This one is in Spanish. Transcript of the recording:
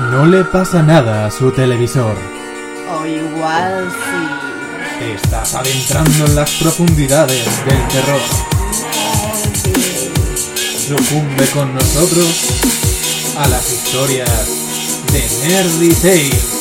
No le pasa nada a su televisor. O igual sí. Te estás adentrando en las profundidades del terror. Sucumbe con nosotros a las historias de Nerdy Tales.